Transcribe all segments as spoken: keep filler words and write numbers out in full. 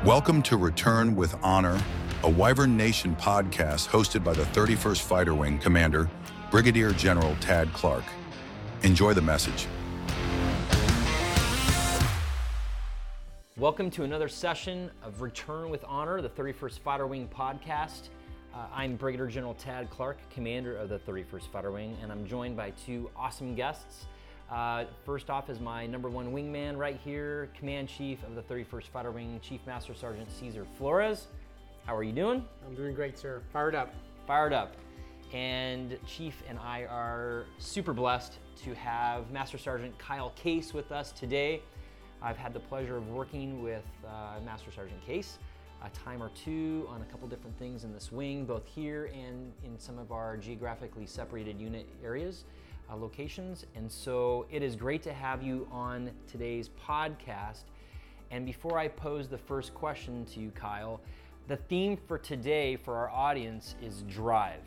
Welcome to Return with Honor, a Wyvern Nation podcast hosted by the thirty-first Fighter Wing Commander, Brigadier General Tad Clark. Enjoy the message. Welcome to another session of Return with Honor, the thirty-first Fighter Wing podcast. Uh, I'm Brigadier General Tad Clark, Commander of the thirty-first Fighter Wing, and I'm joined by two awesome guests. Uh, first off is my number one wingman right here, Command Chief of the thirty-first Fighter Wing, Chief Master Sergeant Cesar Flores. How are you doing? I'm doing great, sir. Fired up. Fired up. And Chief and I are super blessed to have Master Sergeant Kyle Case with us today. I've had the pleasure of working with uh, Master Sergeant Case a time or two on a couple different things in this wing, both here and in some of our geographically separated unit areas. Uh, locations, and so it is great to have you on today's podcast. And before I pose the first question to you, Kyle, the theme for today for our audience is drive.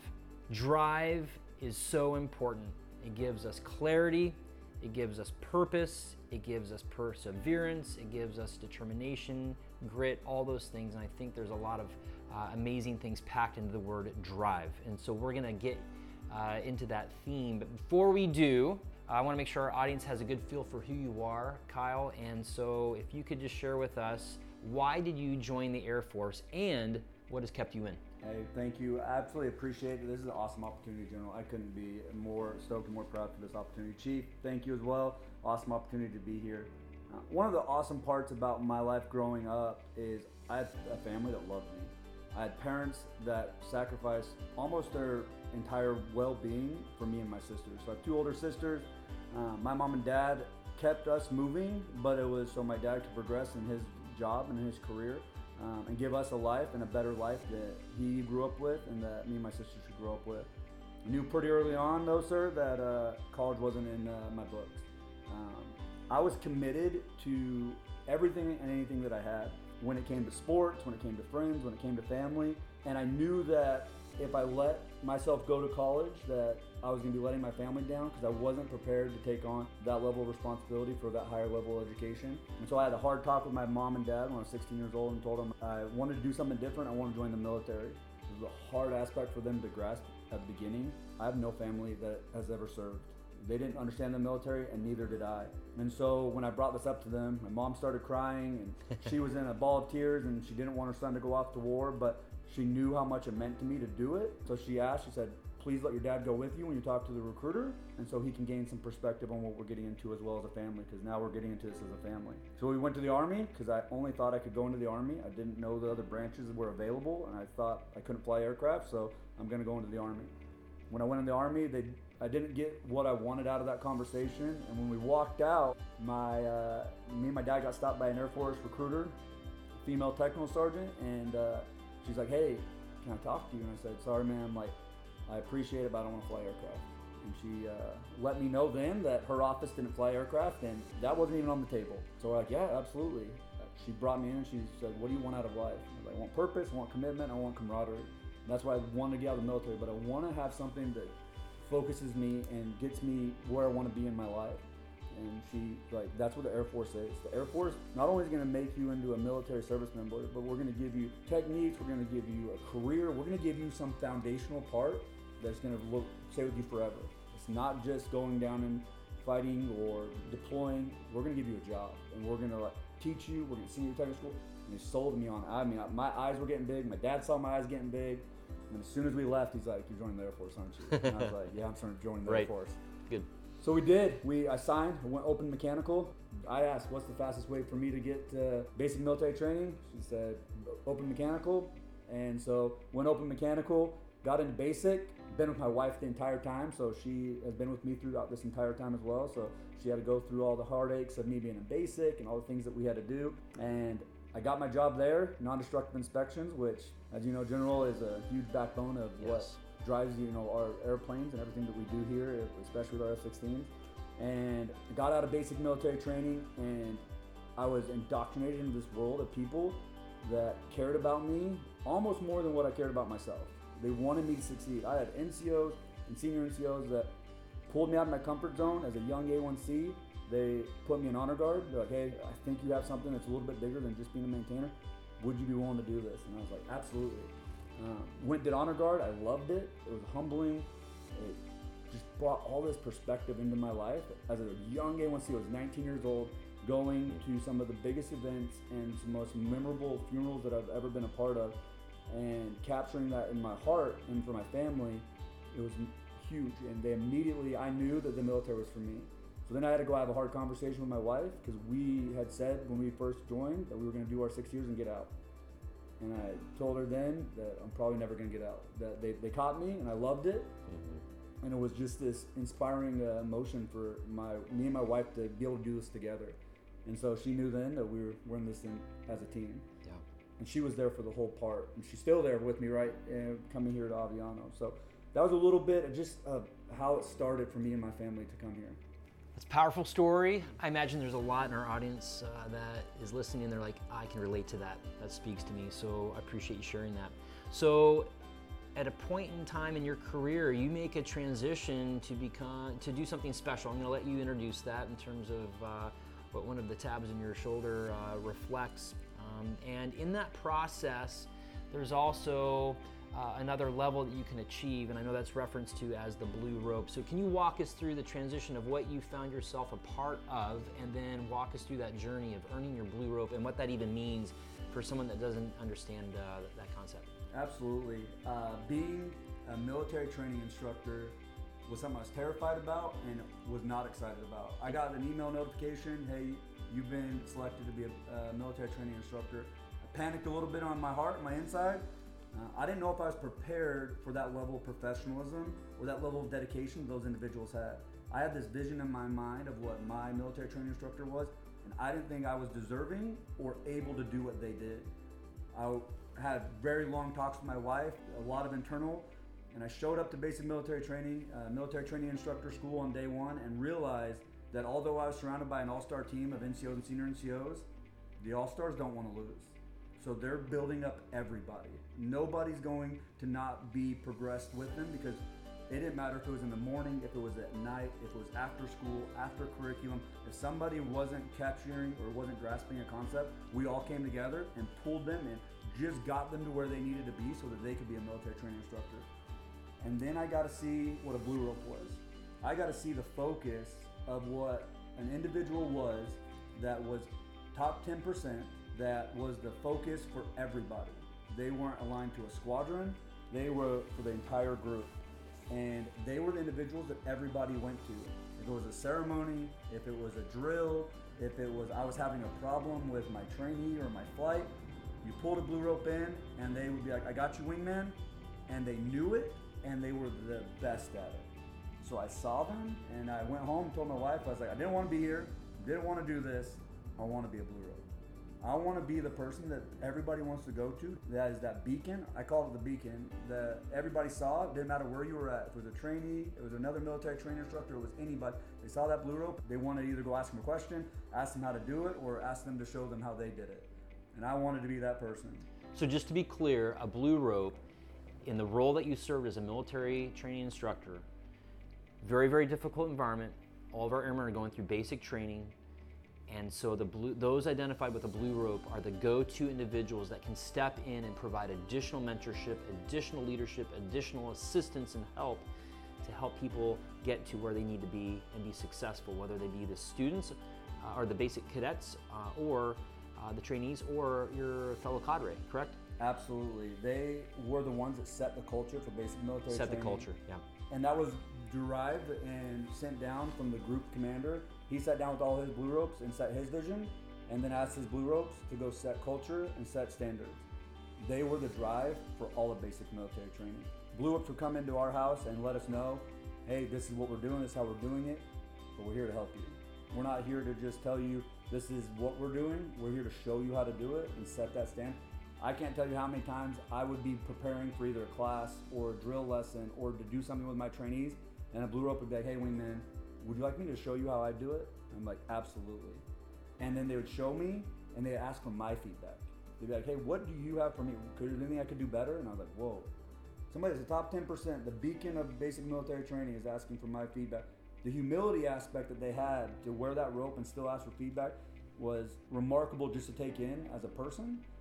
Drive is so important. It gives us clarity, it gives us purpose, it gives us perseverance, it gives us determination, grit, all those things, and I think there's a lot of uh, amazing things packed into the word drive. And so we're gonna get Uh, into that theme. But before we do, I want to make sure our audience has a good feel for who you are, Kyle. And so if you could just share with us, why did you join the Air Force and what has kept you in? Hey, thank you. I absolutely appreciate it. This is an awesome opportunity, General. I couldn't be more stoked and more proud for this opportunity. Chief, thank you as well. Awesome opportunity to be here. Uh, one of the awesome parts about my life growing up is I had a family that loved me. I had parents that sacrificed almost their entire well-being for me and my sisters. So I have two older sisters. Uh, my mom and dad kept us moving, but it was so my dad could progress in his job and in his career um, and give us a life and a better life that he grew up with and that me and my sisters should grow up with. I knew pretty early on though, sir, that uh, college wasn't in uh, my books. Um, I was committed to everything and anything that I had. When it came to sports, when it came to friends, when it came to family, and I knew that if I let myself go to college that I was going to be letting my family down because I wasn't prepared to take on that level of responsibility for that higher level of education. And so I had a hard talk with my mom and dad when I was sixteen years old and told them I wanted to do something different. I wanted to join the military. It was a hard aspect for them to grasp at the beginning. I have no family that has ever served. They didn't understand the military, and neither did I. And so when I brought this up to them, my mom started crying, and she was in a ball of tears, and she didn't want her son to go off to war, but she knew how much it meant to me to do it. So she asked, she said, please let your dad go with you when you talk to the recruiter, and so he can gain some perspective on what we're getting into as well as a family, because now we're getting into this as a family. So we went to the Army, because I only thought I could go into the Army. I didn't know the other branches were available, and I thought I couldn't fly aircraft, so I'm gonna go into the Army. When I went in the Army, they I didn't get what I wanted out of that conversation, and when we walked out, my uh, me and my dad got stopped by an Air Force recruiter, female technical sergeant, and uh, she's like, hey, can I talk to you? And I said, sorry ma'am, like, I appreciate it, but I don't want to fly aircraft. And she uh, let me know then that her office didn't fly aircraft, and that wasn't even on the table. So we're like, yeah, absolutely. She brought me in and she said, what do you want out of life? I was like, I want purpose, I want commitment, I want camaraderie. And that's why I wanted to get out of the military, but I want to have something that focuses me and gets me where I want to be in my life. And she, like, that's what the Air Force is. The Air Force not only is going to make you into a military service member, but we're going to give you techniques, we're going to give you a career, we're going to give you some foundational part that's going to look, stay with you forever. It's not just going down and fighting or deploying. We're going to give you a job, and we're going to like, teach you, we're going to send you to technical school. And he sold me on it. I mean, my eyes were getting big, my dad saw my eyes getting big. And as soon as we left, he's like, you're joining the Air Force, aren't you? And I was like, yeah, I'm starting to join the right. Air Force. Good. So we did. We I signed, I went open mechanical. I asked, what's the fastest way for me to get uh, basic military training? She said, open mechanical. And so went open mechanical, got into basic, been with my wife the entire time. So she has been with me throughout this entire time as well. So she had to go through all the heartaches of me being in basic and all the things that we had to do. And I got my job there, non-destructive inspections, which, as you know, General, is a huge backbone of yes. what drives, you know, our airplanes and everything that we do here, especially with our F sixteens. And I got out of basic military training, and I was indoctrinated into this world of people that cared about me almost more than what I cared about myself. They wanted me to succeed. I had N C Os and senior N C Os that pulled me out of my comfort zone as a young A one C. They put me in honor guard. They're like, hey, I think you have something that's a little bit bigger than just being a maintainer. would you be willing to do this? And I was like, absolutely. Uh, went did honor guard. I loved it. It was humbling. It just brought all this perspective into my life. As a young A one C, I was nineteen years old, going to some of the biggest events and some most memorable funerals that I've ever been a part of, and capturing that in my heart and for my family, it was huge. And they immediately, I knew that the military was for me. So then I had to go have a hard conversation with my wife, because we had said when we first joined that we were going to do our six years and get out. And I told her then that I'm probably never going to get out. That they, they caught me, and I loved it. Mm-hmm. And it was just this inspiring uh, emotion for my me and my wife to be able to do this together. And so she knew then that we were, we're in this thing as a team. Yeah. And she was there for the whole part. And she's still there with me, right, uh, coming here to Aviano. So that was a little bit of just uh, how it started for me and my family to come here. It's a powerful story. I imagine there's a lot in our audience uh, that is listening and they're like, I can relate to that. That speaks to me. So I appreciate you sharing that. So at a point in time in your career, you make a transition to become, to do something special. I'm gonna let you introduce that in terms of uh, what one of the tabs in your shoulder uh, reflects. Um, and in that process, there's also Uh, another level that you can achieve, and I know that's referenced to as the blue rope. So can you walk us through the transition of what you found yourself a part of, and then walk us through that journey of earning your blue rope and what that even means for someone that doesn't understand uh, that concept? Absolutely. Uh, being a military training instructor was something I was terrified about and was not excited about. I got an email notification, hey, you've been selected to be a, a military training instructor. I panicked a little bit on my heart, my inside. Uh, I didn't know if I was prepared for that level of professionalism or that level of dedication those individuals had. I had this vision in my mind of what my military training instructor was, and I didn't think I was deserving or able to do what they did. I had very long talks with my wife, a lot of internal, and I showed up to basic military training, uh, military training instructor school on day one, and realized that although I was surrounded by an all-star team of N C Os and senior N C Os, the all-stars don't want to lose. So they're building up everybody. Nobody's going to not be progressed with them, because it didn't matter if it was in the morning, if it was at night, if it was after school, after curriculum. If somebody wasn't capturing or wasn't grasping a concept, we all came together and pulled them and just got them to where they needed to be so that they could be a military training instructor. And then I got to see what a blue rope was. I got to see the focus of what an individual was that was top ten percent, that was the focus for everybody. They weren't aligned to a squadron, they were for the entire group. And they were the individuals that everybody went to. If it was a ceremony, if it was a drill, if it was I was having a problem with my trainee or my flight, you pulled a blue rope in and they would be like, I got you, wingman. And they knew it, and they were the best at it. So I saw them, and I went home and told my wife, I was like, I didn't want to be here, didn't want to do this, I want to be a blue rope. I want to be the person that everybody wants to go to. That is that beacon. I call it the beacon that everybody saw. It didn't matter where you were at. If it was a trainee, it was another military training instructor, it was anybody. They saw that blue rope. They wanted to either go ask them a question, ask them how to do it, or ask them to show them how they did it. And I wanted to be that person. So just to be clear, a blue rope, in the role that you served as a military training instructor, very, very difficult environment. All of our airmen are going through basic training. And so the blue, those identified with the blue rope are the go-to individuals that can step in and provide additional mentorship, additional leadership, additional assistance and help to help people get to where they need to be and be successful, whether they be the students uh, or the basic cadets uh, or uh, the trainees or your fellow cadre, correct? Absolutely. They were the ones that set the culture for basic military Set training. the culture, yeah. And that was derived and sent down from the group commander. He sat down with all his blue ropes and set his vision, and then asked his blue ropes to go set culture and set standards. They were the drive for all of basic military training. Blue ropes would come into our house and let us know, hey, this is what we're doing, this is how we're doing it, but we're here to help you. We're not here to just tell you this is what we're doing. We're here to show you how to do it and set that stand. I can't tell you how many times I would be preparing for either a class or a drill lesson or to do something with my trainees, and a blue rope would be like, hey, wingman, would you like me to show you how I do it? I'm like, absolutely. And then they would show me, and they'd ask for my feedback. They'd be like, hey, what do you have for me? Could there anything I could do better? And I was like, whoa. Somebody that's the top ten percent, the beacon of basic military training, is asking for my feedback. The humility aspect that they had to wear that rope and still ask for feedback was remarkable just to take in as a person,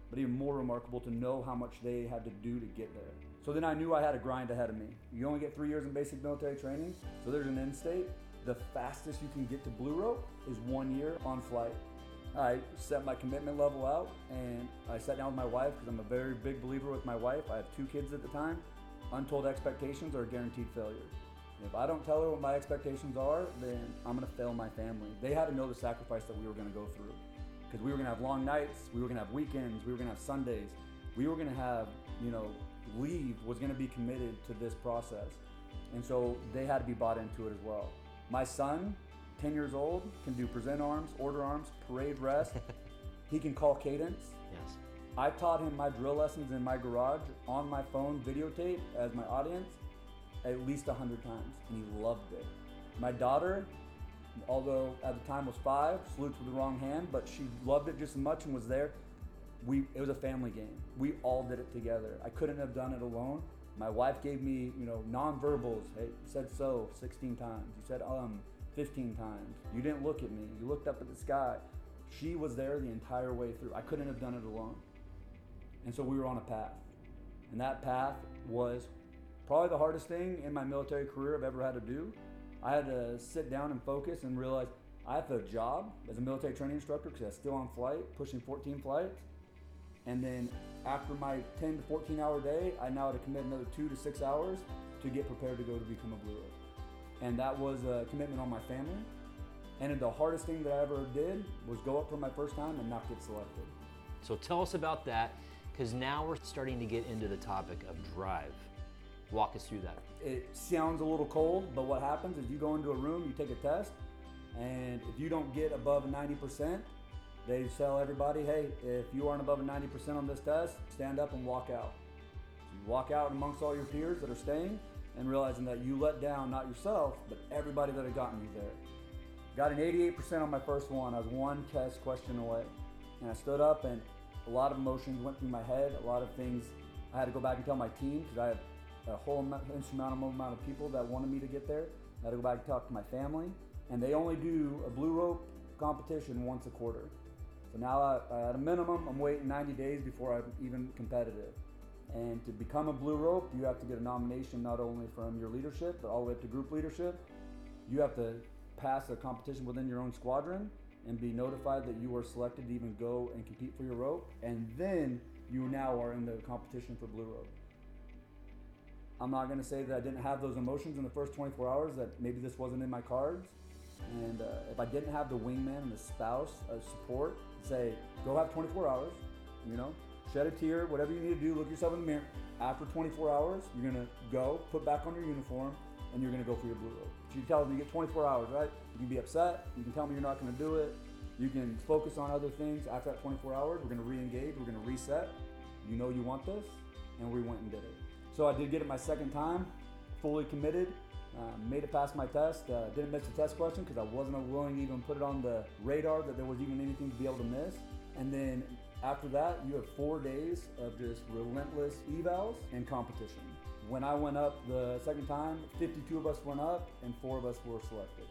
but even more remarkable to know how much they had to do to get there. So then I knew I had a grind ahead of me. You only get three years in basic military training, so there's an end state. The fastest you can get to blue rope is one year on flight. I set my commitment level out, and I sat down with my wife, because I'm a very big believer with my wife. I have two kids at the time. Untold expectations are guaranteed failure. If I don't tell her what my expectations are, then I'm gonna fail my family. They had to know the sacrifice that we were gonna go through, because we were gonna have long nights, we were gonna have weekends, we were gonna have Sundays, we were gonna have, you know, leave was gonna be committed to this process. And so they had to be bought into it as well. My son, ten years old, can do present arms, order arms, parade rest. He can call cadence. Yes. I taught him my drill lessons in my garage on my phone videotape as my audience at least a hundred times, and he loved it. My daughter, although at the time was five, salutes with the wrong hand, but she loved it just as much and was there. We, it was a family game. We all did it together. I couldn't have done it alone. My wife gave me, you know, non-verbals. Hey, you said so sixteen times. You said um fifteen times. You didn't look at me. You looked up at the sky. She was there the entire way through. I couldn't have done it alone. And so we were on a path. And that path was probably the hardest thing in my military career I've ever had to do. I had to sit down and focus and realize I have a job as a military training instructor, because I was still on flight, pushing fourteen flights. And then after my ten to fourteen hour day, I now had to commit another two to six hours to get prepared to go to become a blue rope. And that was a commitment on my family. And the hardest thing that I ever did was go up for my first time and not get selected. So tell us about that, because now we're starting to get into the topic of drive. Walk us through that. It sounds a little cold, but what happens is you go into a room, you take a test, and if you don't get above ninety percent, they tell everybody, hey, if you aren't above a ninety percent on this test, stand up and walk out. So you walk out amongst all your peers that are staying and realizing that you let down not yourself, but everybody that had gotten you there. Got an eighty-eight percent on my first one. I was one test question away. And I stood up, and a lot of emotions went through my head, a lot of things I had to go back and tell my team, because I had a whole insurmountable amount of people that wanted me to get there. I had to go back and talk to my family, and they only do a blue rope competition once a quarter. So now, I, at a minimum, I'm waiting ninety days before I'm even competitive. And to become a blue rope, you have to get a nomination not only from your leadership, but all the way up to group leadership. You have to pass a competition within your own squadron and be notified that you were selected to even go and compete for your rope. And then you now are in the competition for blue rope. I'm not gonna say that I didn't have those emotions in the first twenty-four hours, that maybe this wasn't in my cards. And uh, if I didn't have the wingman and the spouse of support, say, go have twenty-four hours, you know, shed a tear, whatever you need to do, look yourself in the mirror. After twenty-four hours, you're gonna go, put back on your uniform, and you're gonna go for your blue rope. So you tell them you get twenty-four hours, right? You can be upset, you can tell me you're not gonna do it, you can focus on other things. After that twenty-four hours, we're gonna re-engage, we're gonna reset. You know you want this, and we went and did it. So I did get it my second time, fully committed. Uh, made it past my test. Uh, didn't miss the test question because I wasn't willing to even put it on the radar that there was even anything to be able to miss. And then after that, you have four days of just relentless evals and competition. When I went up the second time, fifty-two of us went up and four of us were selected.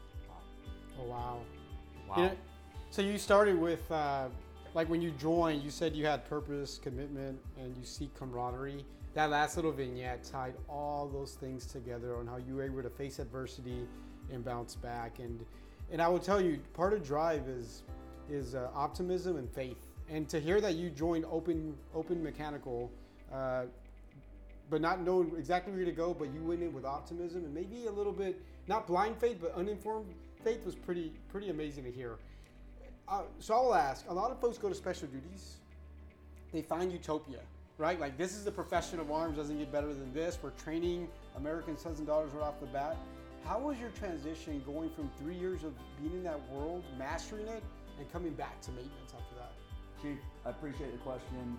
Oh, wow. Wow. You know, so you started with, uh, like when you joined, you said you had purpose, commitment, and you seek camaraderie. That last little vignette tied all those things together on how you were able to face adversity and bounce back. And and I will tell you, part of drive is is uh, optimism and faith. And to hear that you joined Open Open Mechanical, uh, but not knowing exactly where to go, but you went in with optimism and maybe a little bit, not blind faith, but uninformed faith, was pretty pretty amazing to hear. Uh, so I'll ask, a lot of folks go to special duties, they find utopia. Right? Like, this is the profession of arms, doesn't get better than this. We're training American sons and daughters right off the bat. How was your transition going from three years of being in that world, mastering it, and coming back to maintenance after that? Chief, I appreciate the question.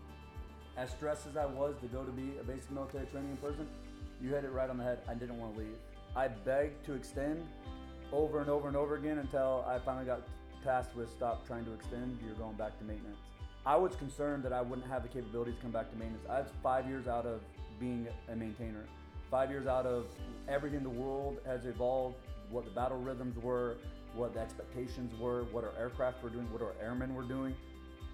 As stressed as I was to go to be a basic military training person, you hit it right on the head. I didn't want to leave. I begged to extend over and over and over again until I finally got tasked with stop trying to extend, you're going back to maintenance. I was concerned that I wouldn't have the capabilities to come back to maintenance. I was five years out of being a maintainer. Five years out of everything the world has evolved, what the battle rhythms were, what the expectations were, what our aircraft were doing, what our airmen were doing.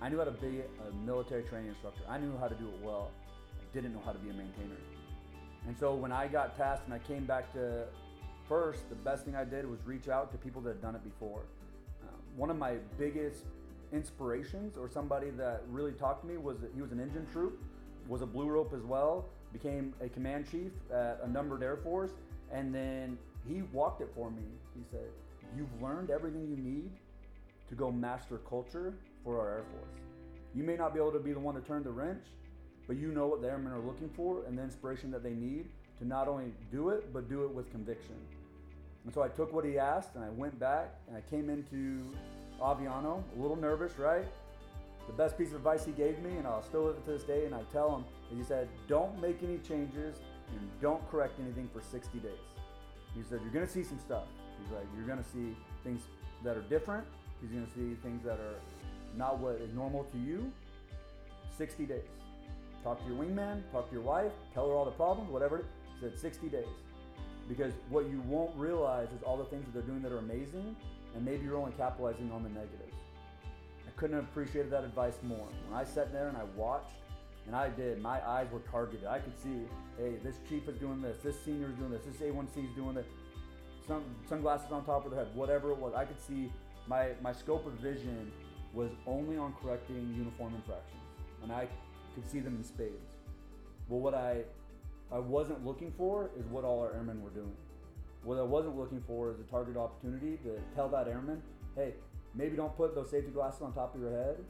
I knew how to be a military training instructor. I knew how to do it well. I didn't know how to be a maintainer. And so when I got tasked and I came back to first, the best thing I did was reach out to people that had done it before. Um, one of my biggest inspirations, or somebody that really talked to me, was that he was an engine troop, was a blue rope as well, became a command chief at a numbered Air Force, and then he walked it for me. He said, you've learned everything you need to go master culture for our Air Force. You may not be able to be the one to turn the wrench, but you know what the airmen are looking for and the inspiration that they need to not only do it, but do it with conviction. And so I took what he asked and I went back and I came into Aviano, a little nervous, right? The best piece of advice he gave me, and I'll still live it to this day, and I tell him, is he said, don't make any changes and don't correct anything for sixty days. He said, you're gonna see some stuff. He's like, you're gonna see things that are different. He's gonna see things that are not what is normal to you. sixty days. Talk to your wingman, talk to your wife, tell her all the problems, whatever. He said sixty days. Because what you won't realize is all the things that they're doing that are amazing, and maybe you're only capitalizing on the negatives. I couldn't have appreciated that advice more. When I sat there and I watched, and I did, my eyes were targeted. I could see, hey, this chief is doing this, this senior is doing this, this A one C is doing this, sun, sunglasses on top of their head, whatever it was. I could see my, my scope of vision was only on correcting uniform infractions, and I could see them in spades. Well, what I, I wasn't looking for is what all our airmen were doing. What I wasn't looking for is a target opportunity to tell that airman, hey, maybe don't put those safety glasses on top of your head,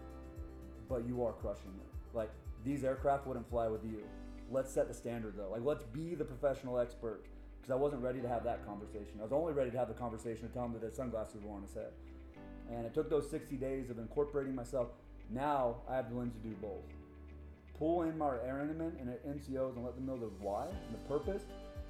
but you are crushing it. Like, these aircraft wouldn't fly with you. Let's set the standard though. Like, let's be the professional expert. Because I wasn't ready to have that conversation. I was only ready to have the conversation to tell him that his sunglasses were on his head. And it took those sixty days of incorporating myself. Now I have the lens to do both. Pull in my airmen and N C Os and let them know the why and the purpose,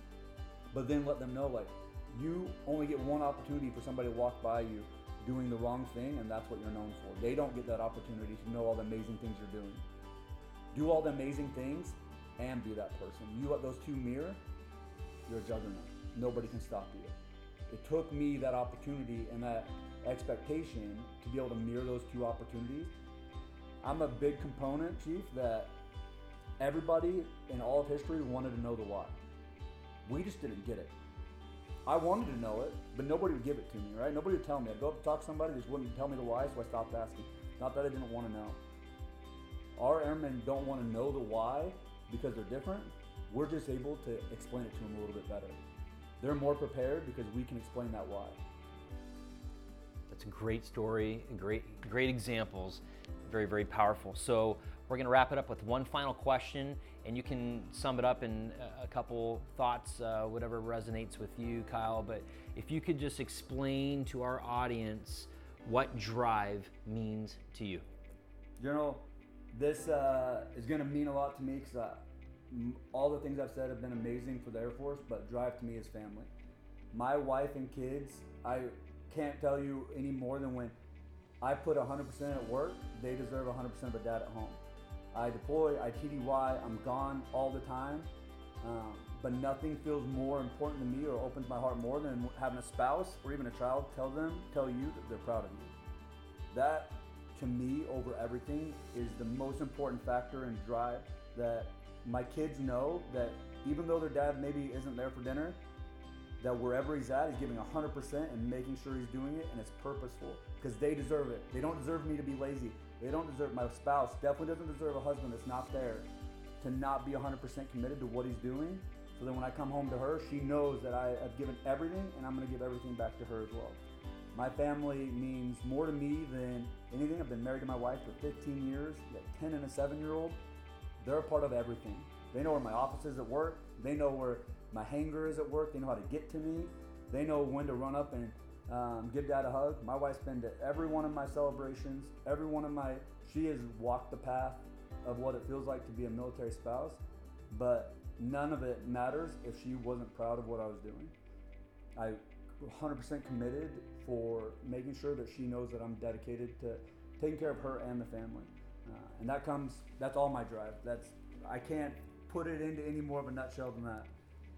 but then let them know, like, you only get one opportunity for somebody to walk by you doing the wrong thing, and that's what you're known for. They don't get that opportunity to know all the amazing things you're doing. Do all the amazing things and be that person. You let those two mirror, you're a juggernaut. Nobody can stop you. It took me that opportunity and that expectation to be able to mirror those two opportunities. I'm a big component, Chief, that everybody in all of history wanted to know the why. We just didn't get it. I wanted to know it, but nobody would give it to me, right? Nobody would tell me. I'd go up and talk to somebody, they just wouldn't tell me the why, so I stopped asking. Not that I didn't want to know. Our airmen don't want to know the why because they're different. We're just able to explain it to them a little bit better. They're more prepared because we can explain that why. That's a great story, great, great examples, very, very powerful. So we're gonna wrap it up with one final question, and you can sum it up in a couple thoughts, uh, whatever resonates with you, Kyle. But if you could just explain to our audience what drive means to you. General, this uh, is gonna mean a lot to me because all the things I've said have been amazing for the Air Force, but drive to me is family. My wife and kids, I can't tell you any more than when I put one hundred percent at work, they deserve one hundred percent of a dad at home. I deploy, I T D Y, I'm gone all the time, um, but nothing feels more important to me or opens my heart more than having a spouse or even a child tell them, tell you that they're proud of you. That, to me, over everything, is the most important factor and drive, that my kids know that even though their dad maybe isn't there for dinner, that wherever he's at, he's giving one hundred percent and making sure he's doing it, and it's purposeful, because they deserve it. They don't deserve me to be lazy. They don't deserve, my spouse definitely doesn't deserve a husband that's not there to not be one hundred percent committed to what he's doing, so that when I come home to her, she knows that I have given everything, and I'm gonna give everything back to her as well. My family means more to me than anything. I've been married to my wife for fifteen years, we got ten and a seven year old. They're a part of everything. They know where my office is at work. They know where my hangar is at work. They know how to get to me. They know when to run up and um, give dad a hug. My wife's been to every one of my celebrations, every one of my, she has walked the path of what it feels like to be a military spouse, but none of it matters if she wasn't proud of what I was doing. I one hundred percent committed for making sure that she knows that I'm dedicated to taking care of her and the family. Uh, and that comes, that's all my drive. That's, I can't put it into any more of a nutshell than that.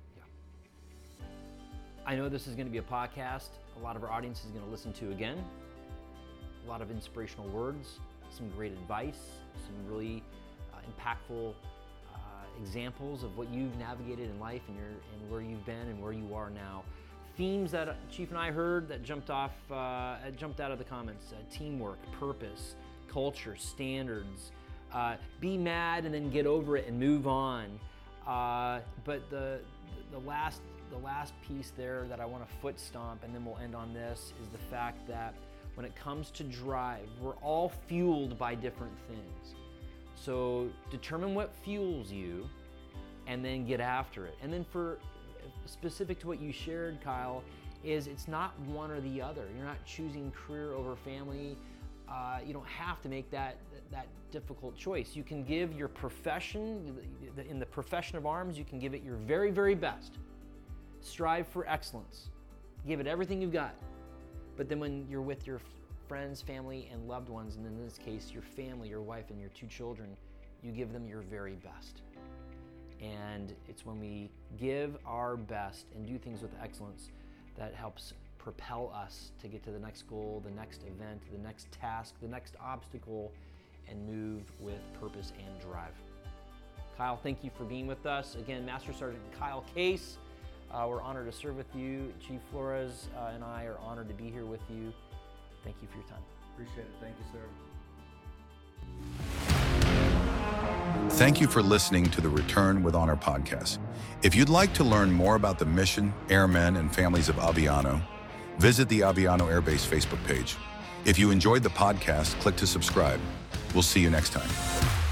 Yeah. I know this is going to be a podcast a lot of our audience is going to listen to again. A lot of inspirational words, some great advice, some really uh, impactful uh, examples of what you've navigated in life and, your, and where you've been and where you are now. Themes that Chief and I heard that jumped off, uh, jumped out of the comments: uh, teamwork, purpose, culture, standards. Uh, be mad and then get over it and move on. Uh, but the the last the last piece there that I want to foot stomp, and then we'll end on this, is the fact that when it comes to drive, we're all fueled by different things. So determine what fuels you, and then get after it. And then for specific to what you shared, Kyle, is it's not one or the other. You're not choosing career over family. Uh, you don't have to make that that difficult choice. You can give your profession, in the profession of arms, you can give it your very, very best. Strive for excellence. Give it everything you've got. But then when you're with your friends, family, and loved ones, and in this case, your family, your wife, and your two children, you give them your very best. And it's when we give our best and do things with excellence that helps propel us to get to the next goal, the next event, the next task, the next obstacle, and move with purpose and drive. Kyle, thank you for being with us. Again, Master Sergeant Kyle Case, uh, we're honored to serve with you. Chief Flores uh, and I are honored to be here with you. Thank you for your time. Appreciate it. Thank you, sir. Thank you for listening to the Return with Honor podcast. If you'd like to learn more about the mission, airmen, and families of Aviano, visit the Aviano Air Base Facebook page. If you enjoyed the podcast, click to subscribe. We'll see you next time.